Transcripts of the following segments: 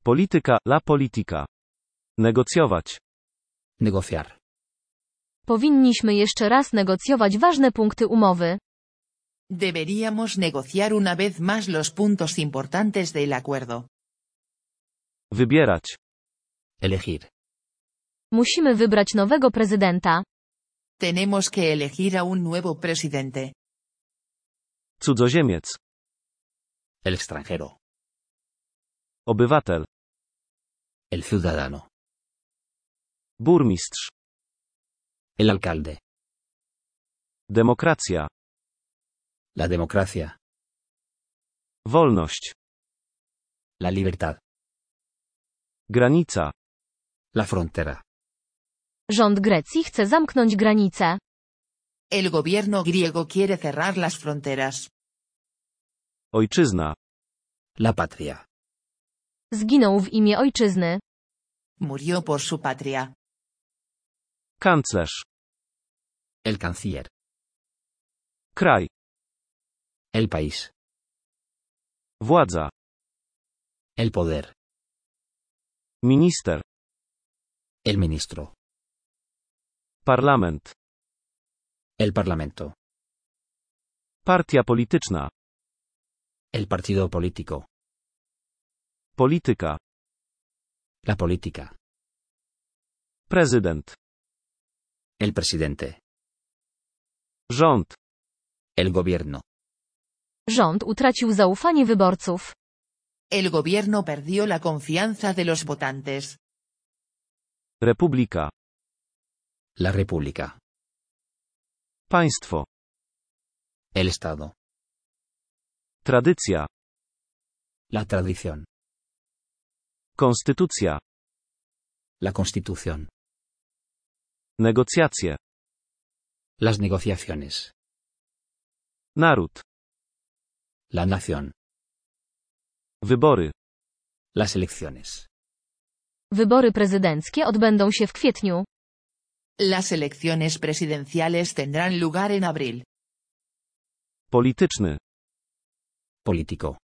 Polityka, la polityka. Negocjować. Negociar. Powinniśmy jeszcze raz negocjować ważne punkty umowy. Deberíamos negociar una vez más los puntos importantes del acuerdo. Wybierać. Elegir. Musimy wybrać nowego prezydenta. Tenemos que elegir a un nuevo presidente. Cudzoziemiec. El extranjero. Obywatel. El ciudadano. Burmistrz. El alcalde. Demokracja. La democracia. Wolność. La libertad. Granica. La frontera. Rząd Grecji chce zamknąć granice. El gobierno griego quiere cerrar las fronteras. Ojczyzna. La patria. Zginął w imię ojczyzny. Murió por su patria. Kanclerz. El canciller. Kraj. El país. Władza. El poder. Minister. El ministro. Parlament. El parlamento. Partia polityczna. El partido político. Polityka. La política. Prezydent. El presidente. Rząd. El gobierno. Rząd utracił zaufanie wyborców. El gobierno perdió la confianza de los votantes. Republika. La república. Państwo. El estado. Tradycja. La tradición. Konstytucja. La constitución. Negocjacje. Las negociaciones. Naród. La nación. Wybory. Las elecciones. Wybory prezydenckie odbędą się w kwietniu. Las elecciones presidenciales tendrán lugar en abril. Polityczny. Político.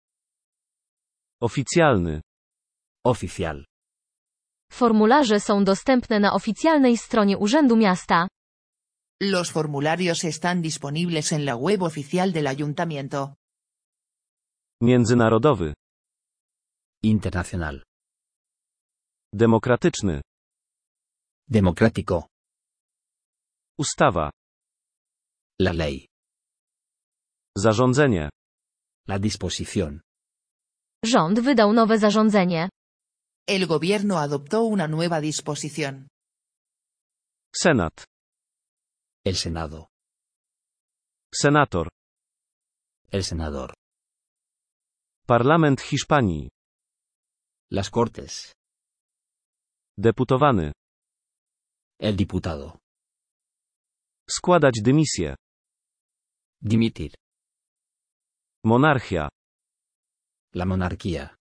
Oficjalny. Oficial. Formularze są dostępne na oficjalnej stronie Urzędu Miasta. Los formularios están disponibles en la web oficial del ayuntamiento. Międzynarodowy. Internacional. Demokratyczny. Democrático. Ustawa. La ley. Zarządzenie. La disposición. Rząd wydał nowe zarządzenie. El gobierno adoptó una nueva disposición. Senat. El Senado. Senator. El senador. Parlament Hiszpanii. Las Cortes. Deputowany. El diputado. Składać dymisję. Dimitir. Monarchia. La monarquía.